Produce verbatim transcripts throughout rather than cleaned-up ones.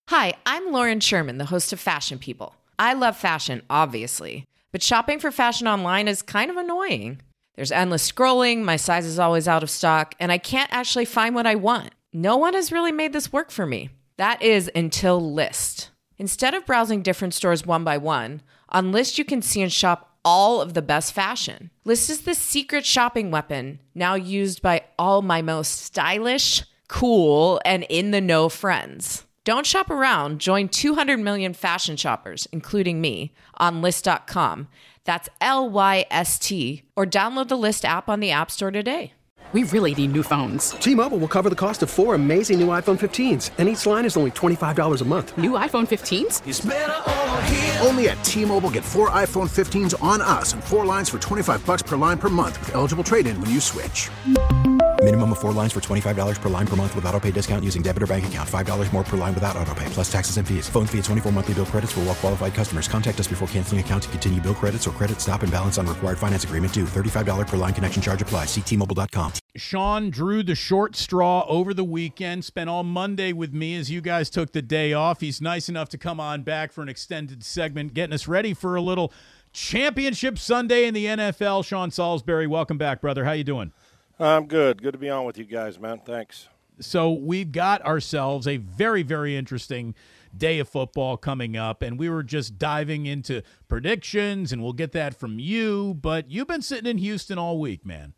Hi, I'm Lauren Sherman, the host of Fashion People. I love fashion, obviously, but shopping for fashion online is kind of annoying. There's endless scrolling, my size is always out of stock, and I can't actually find what I want. No one has really made this work for me. That is until Lyst. Instead of browsing different stores one by one, on Lyst you can see and shop all of the best fashion. Lyst is the secret shopping weapon, now used by all my most stylish, cool, and in-the-know friends. Don't shop around. Join two hundred million fashion shoppers, including me, on Lyst dot com. That's L Y S T. Or download the Lyst app on the App Store today. We really need new phones. T-Mobile will cover the cost of four amazing new iPhone fifteens, and each line is only twenty-five dollars a month. New iPhone fifteens? It's better over here. Only at T-Mobile, get four iPhone fifteens on us and four lines for twenty-five bucks per line per month with eligible trade-in when you switch. Minimum of four lines for twenty-five dollars per line per month with autopay discount using debit or bank account. five dollars more per line without autopay, plus taxes and fees. Phone fee at twenty-four monthly bill credits for well-qualified customers. Contact us before canceling account to continue bill credits or credit stop and balance on required finance agreement due. thirty-five dollars per line connection charge applies. See T Mobile dot com. Sean drew the short straw over the weekend, spent all Monday with me as you guys took the day off. He's nice enough to come on back for an extended segment, getting us ready for a little championship Sunday in the N F L. Sean Salisbury, welcome back, brother. How you doing? I'm good. Good to be on with you guys, man. Thanks. So we've got ourselves a very, very interesting day of football coming up, and we were just diving into predictions, and we'll get that from you, but you've been sitting in Houston all week, man.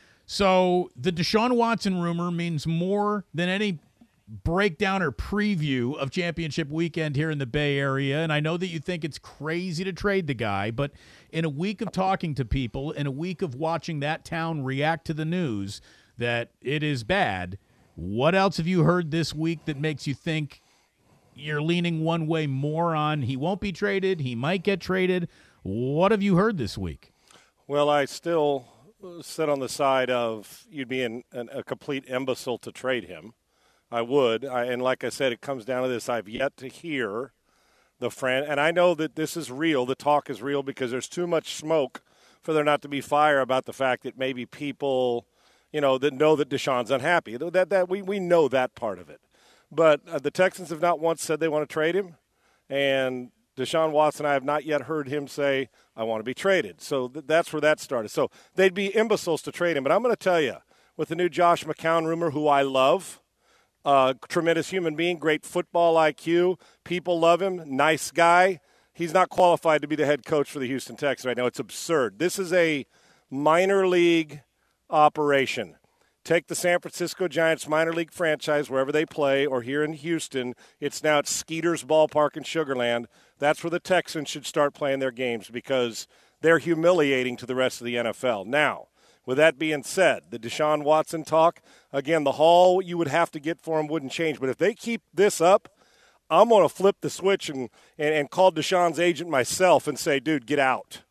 So the Deshaun Watson rumor means more than any breakdown or preview of championship weekend here in the Bay Area, and I know that you think it's crazy to trade the guy, but in a week of talking to people, in a week of watching that town react to the news that it is bad, what else have you heard this week that makes you think you're leaning one way more on he won't be traded, he might get traded? What have you heard this week? Well, I still sit on the side of you'd be an, an, a complete imbecile to trade him. I would. I, and like I said, it comes down to this. I've yet to hear the friend, and I know that this is real. The talk is real because there's too much smoke for there not to be fire about the fact that maybe people, you know, that know that Deshaun's unhappy. That that we, we know that part of it. But uh, the Texans have not once said they want to trade him, and Deshaun Watson, I have not yet heard him say, I want to be traded. So th- that's where that started. So they'd be imbeciles to trade him. But I'm going to tell you, with the new Josh McCown rumor, who I love, Uh, tremendous human being, great football I Q. People love him. Nice guy. He's not qualified to be the head coach for the Houston Texans right now. It's absurd. This is a minor league operation. Take the San Francisco Giants minor league franchise wherever they play, or here in Houston, it's now at Skeeter's Ballpark in Sugar Land. That's where the Texans should start playing their games because they're humiliating to the rest of the N F L. Now, with that being said, the Deshaun Watson talk, again, the haul you would have to get for him wouldn't change. But if they keep this up, I'm going to flip the switch and, and, and call Deshaun's agent myself and say, dude, get out.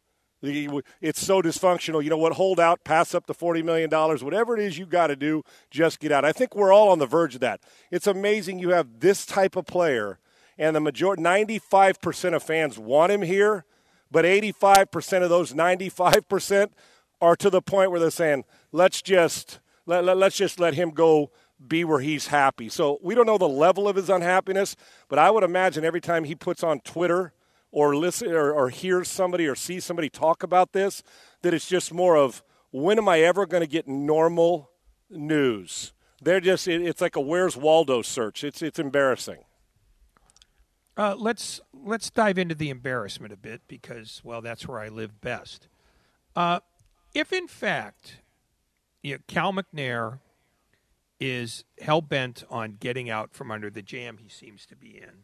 It's so dysfunctional. You know what? Hold out, pass up the forty million dollars, whatever it is you got to do, just get out. I think we're all on the verge of that. It's amazing you have this type of player, and the majority, ninety-five percent of fans want him here, but eighty-five percent of those ninety-five percent are to the point where they're saying, let's just let, let, let's just let him go be where he's happy. So we don't know the level of his unhappiness, but I would imagine every time he puts on Twitter or listen or, or hears somebody or sees somebody talk about this, that it's just more of, when am I ever going to get normal news? They're just it, it's like a Where's Waldo search. It's it's embarrassing. Uh, let's let's dive into the embarrassment a bit because, well, that's where I live best. Uh, if in fact, you know, Cal McNair is hell-bent on getting out from under the jam he seems to be in,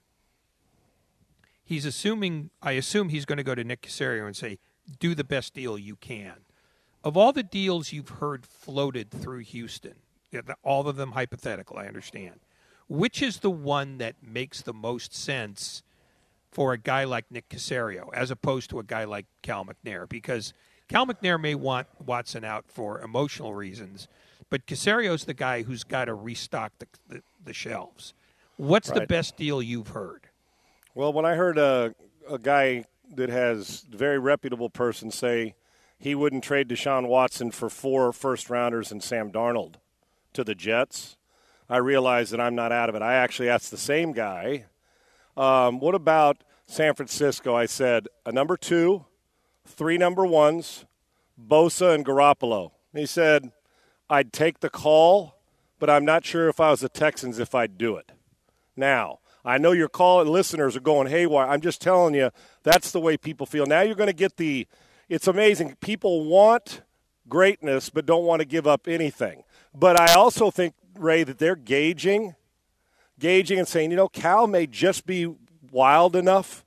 he's assuming, I assume he's going to go to Nick Caserio and say, do the best deal you can. Of all the deals you've heard floated through Houston, all of them hypothetical, I understand, which is the one that makes the most sense for a guy like Nick Caserio as opposed to a guy like Cal McNair? Because Cal McNair may want Watson out for emotional reasons, but Caserio's the guy who's got to restock the, the, the shelves. What's right. the best deal you've heard? Well, when I heard a, a guy that has a very reputable person say he wouldn't trade Deshaun Watson for four first-rounders and Sam Darnold to the Jets, I realized that I'm not out of it. I actually asked the same guy Um, what about San Francisco? I said a number two, three number ones, Bosa and Garoppolo. He said, I'd take the call, but I'm not sure if I was the Texans if I'd do it. Now, I know your call listeners are going haywire. I'm just telling you, that's the way people feel. Now you're going to get the – it's amazing. People want greatness but don't want to give up anything. But I also think, Ray, that they're gauging, gauging and saying, you know, Cal may just be wild enough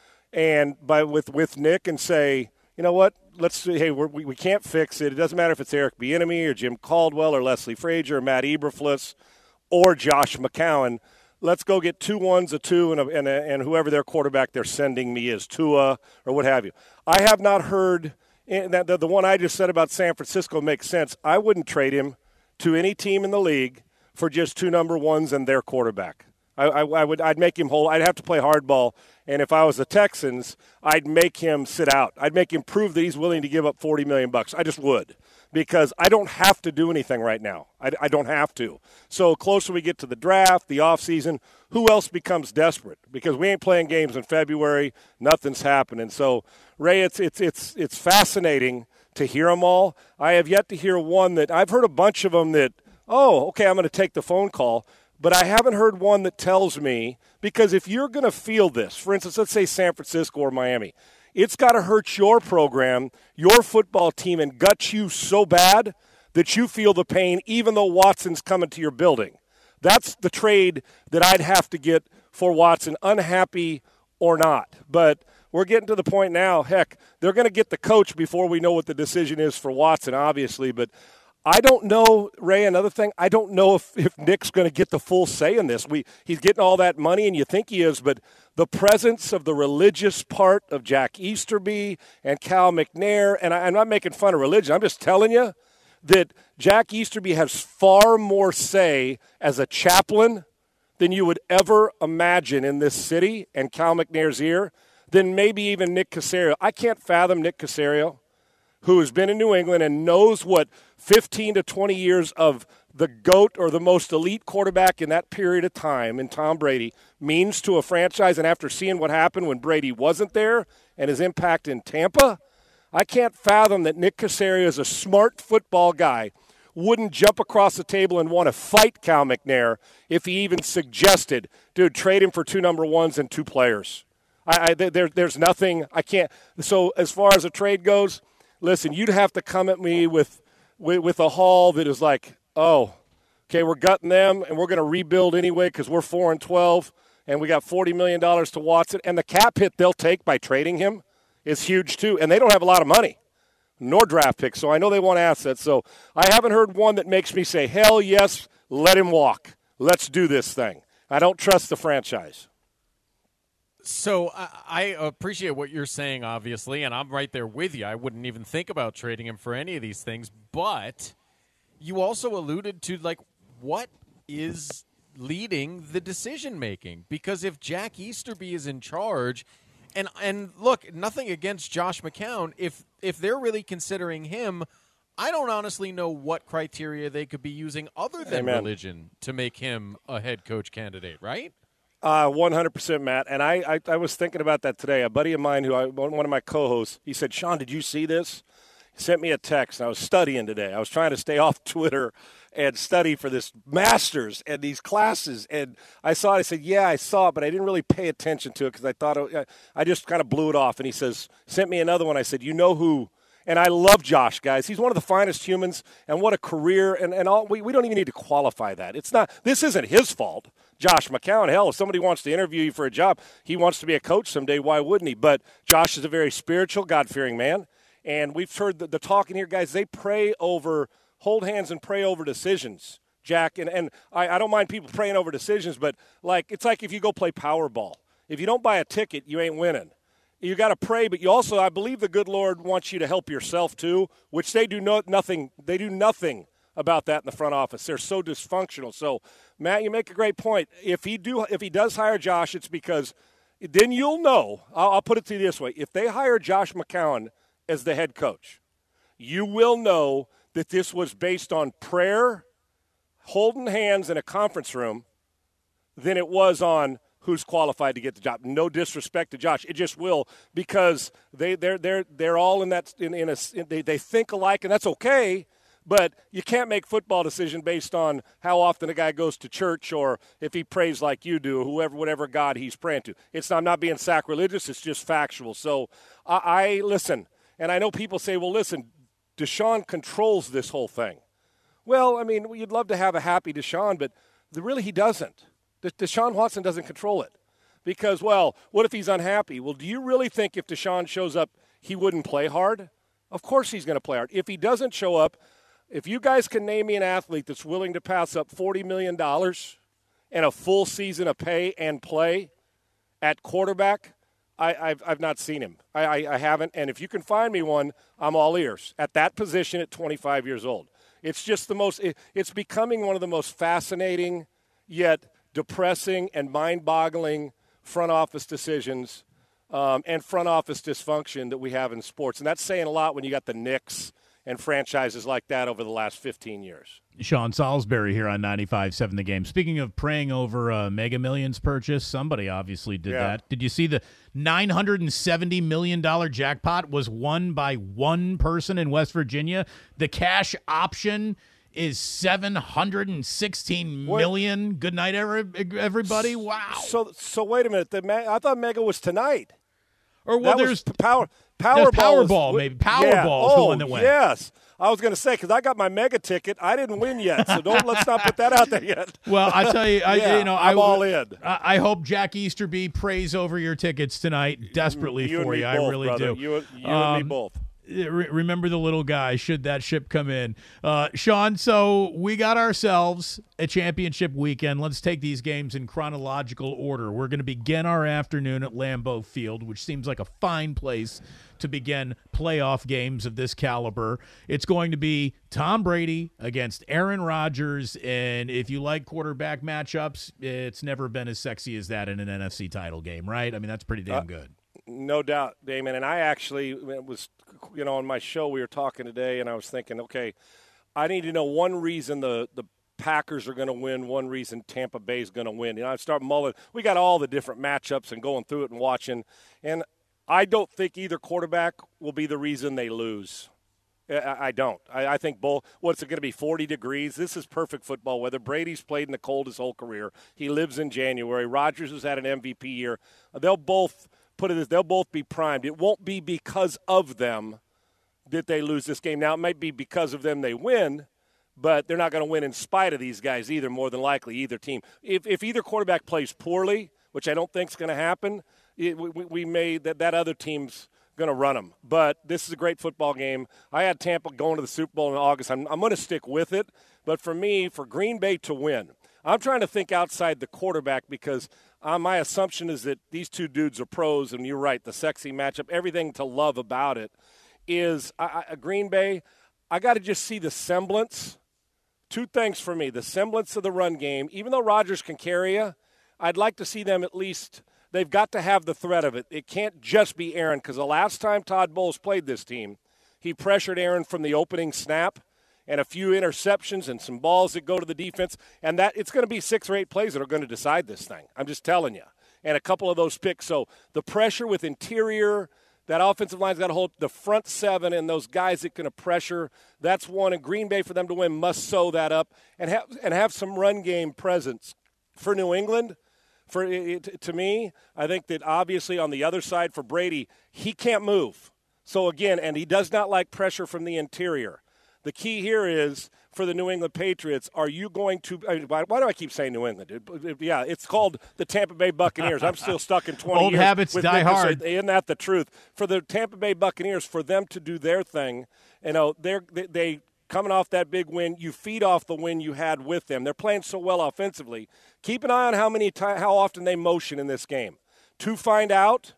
and by with, with Nick and say, you know what, let's – hey, we're, we we can't fix it. It doesn't matter if it's Eric Bieniemy or Jim Caldwell or Leslie Frazier or Matt Eberflus or Josh McCown. Let's go get two ones, a two, and, a, and, a, and whoever their quarterback they're sending me is, Tua or what have you. I have not heard that the, the one I just said about San Francisco makes sense. I wouldn't trade him to any team in the league for just two number ones and their quarterback. I, I, I would, I'd make him whole. I'd have to play hardball, and if I was the Texans, I'd make him sit out. I'd make him prove that he's willing to give up forty million bucks. I just would, because I don't have to do anything right now. I, I don't have to. So closer we get to the draft, the offseason, who else becomes desperate? Because we ain't playing games in February. Nothing's happening. So, Ray, it's it's it's it's fascinating to hear them all. I have yet to hear one that – I've heard a bunch of them that, oh, okay, I'm going to take the phone call. But I haven't heard one that tells me, because if you're going to feel this, for instance, let's say San Francisco or Miami, it's got to hurt your program, your football team, and gut you so bad that you feel the pain even though Watson's coming to your building. That's the trade that I'd have to get for Watson, unhappy or not. But we're getting to the point now, heck, they're going to get the coach before we know what the decision is for Watson, obviously. But I don't know, Ray, another thing, I don't know if, if Nick's going to get the full say in this. We He's getting all that money, and you think he is, but the presence of the religious part of Jack Easterby and Cal McNair, and I, I'm not making fun of religion, I'm just telling you that Jack Easterby has far more say as a chaplain than you would ever imagine in this city and Cal McNair's ear than maybe even Nick Caserio. I can't fathom Nick Caserio, who has been in New England and knows what fifteen to twenty years of the GOAT or the most elite quarterback in that period of time in Tom Brady means to a franchise. And after seeing what happened when Brady wasn't there and his impact in Tampa, I can't fathom that Nick Caserio is a smart football guy, wouldn't jump across the table and want to fight Cal McNair if he even suggested, dude, trade him for two number ones and two players. I, I there, there's nothing I can't. So as far as a trade goes, listen, you'd have to come at me with, with, with a haul that is like, oh, okay, we're gutting them, and we're going to rebuild anyway because we're four and twelve, and we got forty million dollars to Watson. And the cap hit they'll take by trading him is huge too, and they don't have a lot of money, nor draft picks, so I know they want assets. So I haven't heard one that makes me say, hell yes, let him walk. Let's do this thing. I don't trust the franchise. So I, I appreciate what you're saying, obviously, and I'm right there with you. I wouldn't even think about trading him for any of these things. But you also alluded to, like, what is leading the decision-making? Because if Jack Easterby is in charge, and and look, nothing against Josh McCown, if if they're really considering him, I don't honestly know what criteria they could be using other than Amen. religion to make him a head coach candidate, right? Uh, one hundred percent, Matt. And I, I, I was thinking about that today. A buddy of mine, who I, one of my co-hosts, he said, Sean, did you see this? He sent me a text. And I was studying today. I was trying to stay off Twitter and study for this master's and these classes. And I saw it. I said, yeah, I saw it, but I didn't really pay attention to it because I thought it, I just kind of blew it off. And he says, sent me another one. I said, you know who? And I love Josh, guys. He's one of the finest humans, and what a career. And, and all we, we don't even need to qualify that. It's not. This isn't his fault. Josh McCown, hell, if somebody wants to interview you for a job, he wants to be a coach someday, why wouldn't he? But Josh is a very spiritual, God-fearing man. And we've heard the, the talk in here, guys, they pray over, hold hands and pray over decisions, Jack. And, and I, I don't mind people praying over decisions, but like it's like if you go play Powerball. If you don't buy a ticket, you ain't winning. You got to pray, but you also, I believe the good Lord wants you to help yourself too, which they do no, nothing. They do nothing about that in the front office. They're so dysfunctional. So, Matt, you make a great point. If he do, if he does hire Josh, it's because then you'll know. I'll, I'll put it to you this way: if they hire Josh McCown as the head coach, you will know that this was based on prayer, holding hands in a conference room, than it was on who's qualified to get the job. No disrespect to Josh, it just will, because they they're they're they're all in that in, in a in, they they think alike, and that's okay. But you can't make football decision based on how often a guy goes to church or if he prays like you do, whoever, whatever God he's praying to. It's not, I'm not being sacrilegious. It's just factual. So I, I listen, and I know people say, well, listen, Deshaun controls this whole thing. Well, I mean, you'd love to have a happy Deshaun, but the, really he doesn't. De- Deshaun Watson doesn't control it because, well, what if he's unhappy? Well, do you really think if Deshaun shows up, he wouldn't play hard? Of course he's going to play hard. If he doesn't show up, if you guys can name me an athlete that's willing to pass up forty million dollars and a full season of pay and play at quarterback, I, I've, I've not seen him. I, I, I haven't. And if you can find me one, I'm all ears. At that position at twenty-five years old. It's just the most it, – it's becoming one of the most fascinating yet depressing and mind-boggling front office decisions um, and front office dysfunction that we have in sports. And that's saying a lot when you got the Knicks – and franchises like that over the last fifteen years. Sean Salisbury here on ninety-five point seven The Game. Speaking of praying over a Mega Millions purchase, somebody obviously did yeah. that. Did you see the nine hundred seventy million dollars jackpot was won by one person in West Virginia? The cash option is seven hundred sixteen million dollars. Good night, everybody. Wow. So, so wait a minute. The I thought Mega was tonight. Or well, that there's power. Powerball, Powerball, maybe Powerball yeah. is oh, the one that went. Yes, I was going to say because I got my Mega ticket. I didn't win yet, so don't let's not put that out there yet. Well, I tell you, I yeah, you know, I'm I, all in. I, I hope Jack Easterby prays over your tickets tonight desperately you for you. Both, I really brother. do. You, you um, and me both. Remember the little guy should that ship come in. Uh, Sean, so we got ourselves a championship weekend. Let's take these games in chronological order. We're going to begin our afternoon at Lambeau Field, which seems like a fine place to begin playoff games of this caliber. It's going to be Tom Brady against Aaron Rodgers, and if you like quarterback matchups, it's never been as sexy as that in an N F C title game, right? I mean, that's pretty damn uh, good. No doubt, Damon. And I actually it was, you know, on my show we were talking today, and I was thinking, okay, I need to know one reason the the Packers are going to win, one reason Tampa Bay is going to win. You know, I start mulling. We got all the different matchups and going through it and watching, and I don't think either quarterback will be the reason they lose. I don't. I think both. What's it going to be, forty degrees? This is perfect football weather. Brady's played in the cold his whole career. He lives in January. Rodgers has had an M V P year. They'll both put it as they'll both be primed. It won't be because of them that they lose this game. Now, it might be because of them they win, but they're not going to win in spite of these guys either, more than likely, either team. If, if either quarterback plays poorly, which I don't think is going to happen, it, we, we may that, that other team's going to run them. But this is a great football game. I had Tampa going to the Super Bowl in August. I'm, I'm going to stick with it. But for me, for Green Bay to win, I'm trying to think outside the quarterback because uh, my assumption is that these two dudes are pros, and you're right, the sexy matchup, everything to love about it is I, I, Green Bay, I got to just see the semblance. Two things for me, the semblance of the run game. Even though Rodgers can carry you, I'd like to see them at least – they've got to have the threat of it. It can't just be Aaron because the last time Todd Bowles played this team, he pressured Aaron from the opening snap and a few interceptions and some balls that go to the defense, and that it's going to be six or eight plays that are going to decide this thing. I'm just telling you. And a couple of those picks. So the pressure with interior, that offensive line's got to hold the front seven and those guys that can pressure. That's one. And Green Bay, for them to win, must sew that up and have, and have some run game presence. For New England, For it, to me, I think that obviously on the other side for Brady, he can't move. So, again, and he does not like pressure from the interior. The key here is for the New England Patriots, are you going to I mean, – why, why do I keep saying New England? It, it, yeah, it's called the Tampa Bay Buccaneers. I'm still stuck in twenty Old years. Old habits with die Nick, hard. So isn't that the truth? For the Tampa Bay Buccaneers, for them to do their thing, you know, they're, they, they – coming off that big win, you feed off the win you had with them. They're playing so well offensively. Keep an eye on how many time, how often they motion in this game to find out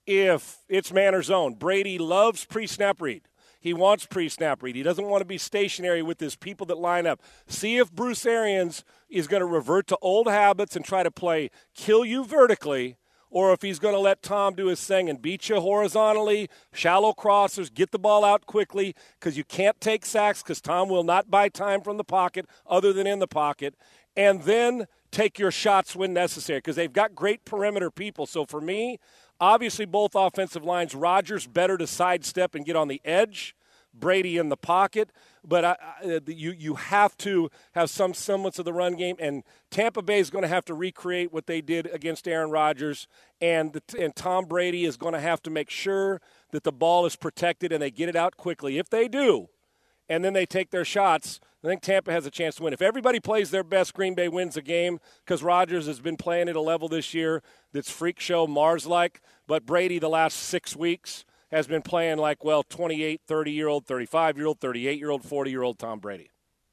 if it's man or zone. Brady loves pre-snap read. He wants pre-snap read. He doesn't want to be stationary with his people that line up. See if Bruce Arians is going to revert to old habits and try to play kill you vertically, or if he's going to let Tom do his thing and beat you horizontally, shallow crossers, get the ball out quickly, because you can't take sacks because Tom will not buy time from the pocket other than in the pocket, and then take your shots when necessary because they've got great perimeter people. So for me, obviously both offensive lines, Rodgers better to sidestep and get on the edge, Brady in the pocket. But I, I, you you have to have some semblance of the run game, and Tampa Bay is going to have to recreate what they did against Aaron Rodgers, and the, and Tom Brady is going to have to make sure that the ball is protected and they get it out quickly. If they do, and then they take their shots, I think Tampa has a chance to win. If everybody plays their best, Green Bay wins the game because Rodgers has been playing at a level this year that's freak show Mars-like, but Brady the last six weeks has been playing like, well, twenty-eight, thirty-year-old, thirty-five-year-old, thirty-eight-year-old, forty-year-old Tom Brady.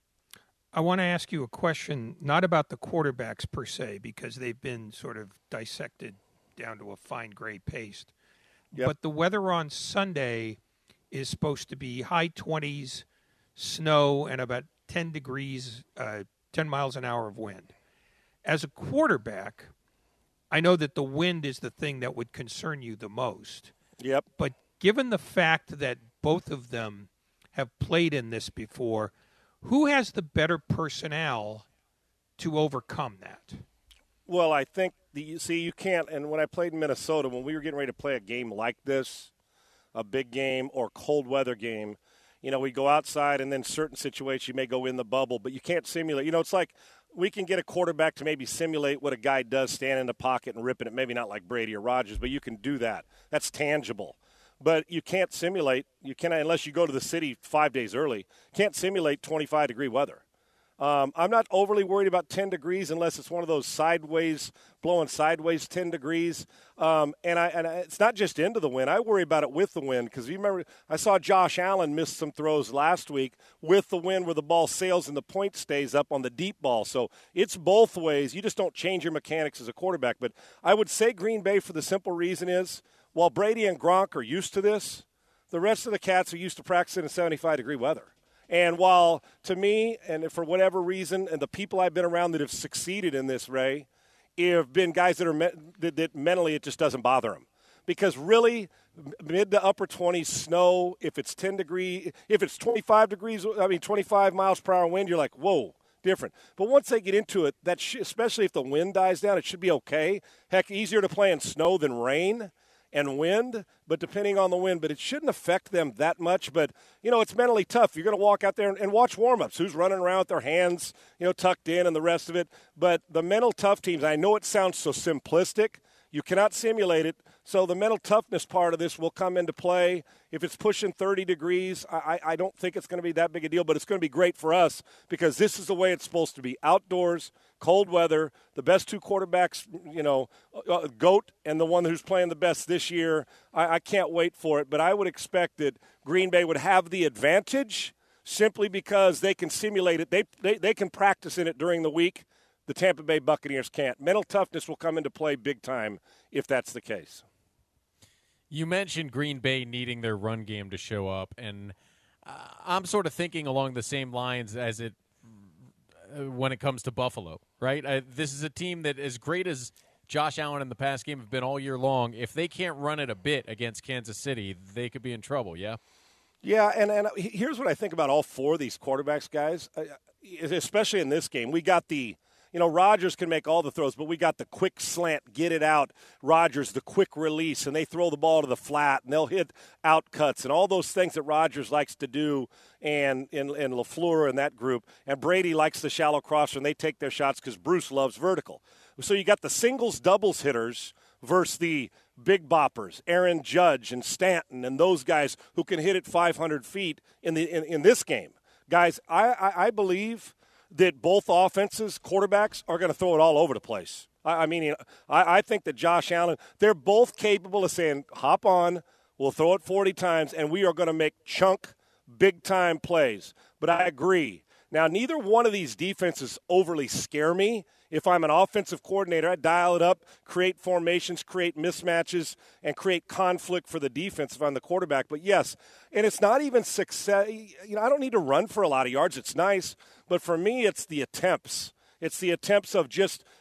I want to ask you a question, not about the quarterbacks per se, because they've been sort of dissected down to a fine gray paste. Yep. But the weather on Sunday is supposed to be high twenties, snow, and about ten degrees, uh, ten miles an hour of wind. As a quarterback, I know that the wind is the thing that would concern you the most. Yep. But given the fact that both of them have played in this before, who has the better personnel to overcome that? Well, I think, the, you see, you can't, and when I played in Minnesota, when we were getting ready to play a game like this, a big game or cold weather game, you know, we go outside and then certain situations you may go in the bubble, but you can't simulate. You know, it's like we can get a quarterback to maybe simulate what a guy does, stand in the pocket and ripping it, maybe not like Brady or Rodgers, but you can do that. That's tangible. But you can't simulate, you cannot, unless you go to the city five days early, can't simulate twenty-five degree weather. Um, I'm not overly worried about ten degrees unless it's one of those sideways, blowing sideways ten degrees. Um, and I, and I, it's not just into the wind. I worry about it with the wind because you remember I saw Josh Allen miss some throws last week with the wind where the ball sails and the point stays up on the deep ball. So it's both ways. You just don't change your mechanics as a quarterback. But I would say Green Bay for the simple reason is while Brady and Gronk are used to this, the rest of the cats are used to practicing in seventy-five degree weather. And while, to me, and for whatever reason, and the people I've been around that have succeeded in this, Ray, have been guys that are me- that, that mentally it just doesn't bother them. Because really, mid to upper twenties, snow, if it's ten degree, if it's twenty-five degrees, I mean twenty-five miles per hour wind, you're like, whoa, different. But once they get into it, that sh- especially if the wind dies down, it should be okay. Heck, easier to play in snow than rain and wind, but depending on the wind, but it shouldn't affect them that much. But, you know, it's mentally tough. You're going to walk out there and, and watch warm-ups. Who's running around with their hands, you know, tucked in and the rest of it. But the mental tough teams, I know it sounds so simplistic. You cannot simulate it. So the mental toughness part of this will come into play. If it's pushing thirty degrees, I, I don't think it's going to be that big a deal, but it's going to be great for us because this is the way it's supposed to be. Outdoors, cold weather, the best two quarterbacks, you know, uh, GOAT and the one who's playing the best this year. I, I can't wait for it, but I would expect that Green Bay would have the advantage simply because they can simulate it. They, they, they can practice in it during the week. The Tampa Bay Buccaneers can't. Mental toughness will come into play big time if that's the case. You mentioned Green Bay needing their run game to show up, and uh, I'm sort of thinking along the same lines as it uh, when it comes to Buffalo, right? Uh, this is a team that, as great as Josh Allen in the past game have been all year long, if they can't run it a bit against Kansas City, they could be in trouble, yeah? Yeah, and, and here's what I think about all four of these quarterbacks, guys, especially in this game. We got the You know, Rodgers can make all the throws, but we got the quick slant, get it out. Rodgers, the quick release, and they throw the ball to the flat, and they'll hit out cuts and all those things that Rodgers likes to do, and in and LaFleur and that group. And Brady likes the shallow crosser, and they take their shots because Bruce loves vertical. So you got the singles, doubles hitters versus the big boppers, Aaron Judge and Stanton, and those guys who can hit it five hundred feet in the in, in this game. Guys, I, I, I believe – that both offenses, quarterbacks, are going to throw it all over the place. I, I mean, you know, I, I think that Josh Allen, they're both capable of saying, hop on, we'll throw it forty times, and we are going to make chunk, big-time plays. But I agree. Now, neither one of these defenses overly scare me. If I'm an offensive coordinator, I dial it up, create formations, create mismatches, and create conflict for the defense if I'm the quarterback. But, yes, and it's not even success. You know, I don't need to run for a lot of yards. It's nice. But for me, it's the attempts. It's the attempts of just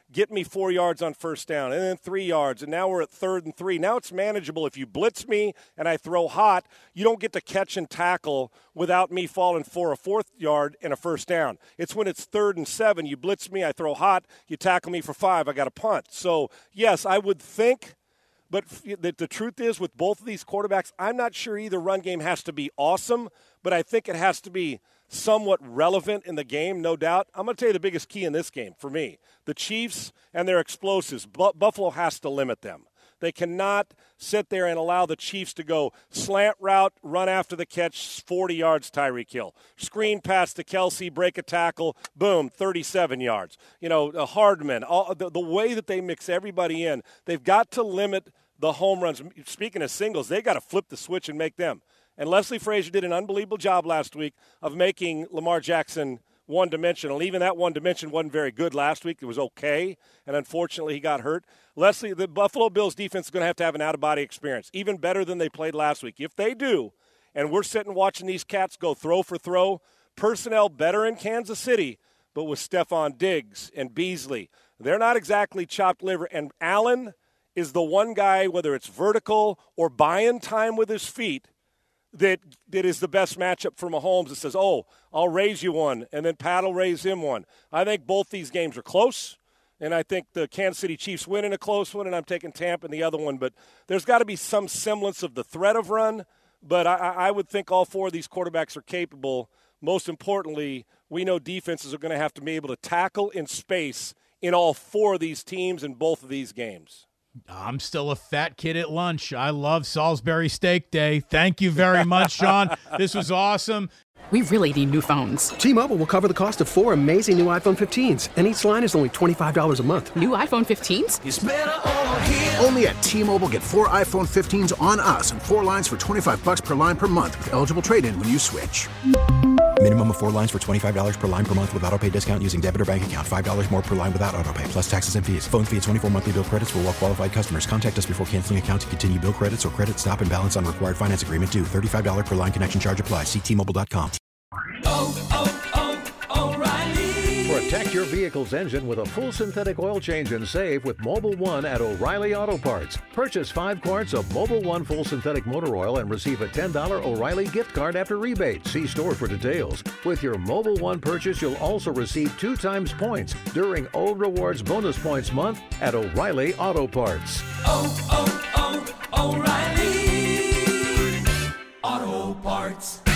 get me four yards on first down, and then three yards, and now we're at third and three. Now it's manageable. If you blitz me and I throw hot, you don't get to catch and tackle without me falling for a fourth yard and a first down. It's when it's third and seven, you blitz me, I throw hot, you tackle me for five, I got a punt. So, yes, I would think, but the, the truth is with both of these quarterbacks, I'm not sure either run game has to be awesome, but I think it has to be somewhat relevant in the game, no doubt. I'm going to tell you the biggest key in this game for me. The Chiefs and their explosives. Bu- Buffalo has to limit them. They cannot sit there and allow the Chiefs to go slant route, run after the catch, forty yards, Tyreek Hill. Screen pass to Kelsey, break a tackle, boom, thirty-seven yards. You know, Hardman, all, the, the way that they mix everybody in, they've got to limit the home runs. Speaking of singles, they got to flip the switch and make them. And Leslie Frazier did an unbelievable job last week of making Lamar Jackson one-dimensional. Even that one dimension wasn't very good last week. It was okay, and unfortunately he got hurt. Leslie, the Buffalo Bills defense is going to have to have an out-of-body experience, even better than they played last week. If they do, and we're sitting watching these cats go throw for throw, personnel better in Kansas City, but with Stephon Diggs and Beasley, they're not exactly chopped liver. And Allen is the one guy, whether it's vertical or buying time with his feet, that that is the best matchup for Mahomes that says, oh, I'll raise you one, and then Pat will raise him one. I think both these games are close, and I think the Kansas City Chiefs win in a close one, and I'm taking Tampa in the other one. But there's got to be some semblance of the threat of run, but I, I would think all four of these quarterbacks are capable. Most importantly, we know defenses are going to have to be able to tackle in space in all four of these teams in both of these games. I'm still a fat kid at lunch. I love Salisbury Steak Day. Thank you very much, Sean. This was awesome. We really need new phones. T-Mobile will cover the cost of four amazing new iPhone fifteens, and each line is only twenty-five dollars a month. New iPhone fifteens? It's better over here. Only at T-Mobile, get four iPhone fifteens on us and four lines for twenty-five dollars per line per month with eligible trade-in when you switch. Minimum of four lines for twenty-five dollars per line per month with autopay discount using debit or bank account. five dollars more per line without autopay, plus taxes and fees. Phone fee at twenty-four monthly bill credits for well-qualified customers. Contact us before canceling account to continue bill credits or credit stop and balance on required finance agreement due. thirty-five dollars per line connection charge applies. See T Mobile dot com. Oh, oh, oh, O'Reilly. Protect your vehicle's engine with a full synthetic oil change and save with Mobil one at O'Reilly Auto Parts. Purchase five quarts of Mobil one full synthetic motor oil and receive a ten dollars O'Reilly gift card after rebate. See store for details. With your Mobil one purchase, you'll also receive two times points during O Rewards Bonus Points Month at O'Reilly Auto Parts. Oh, oh, oh, O'Reilly Auto Parts.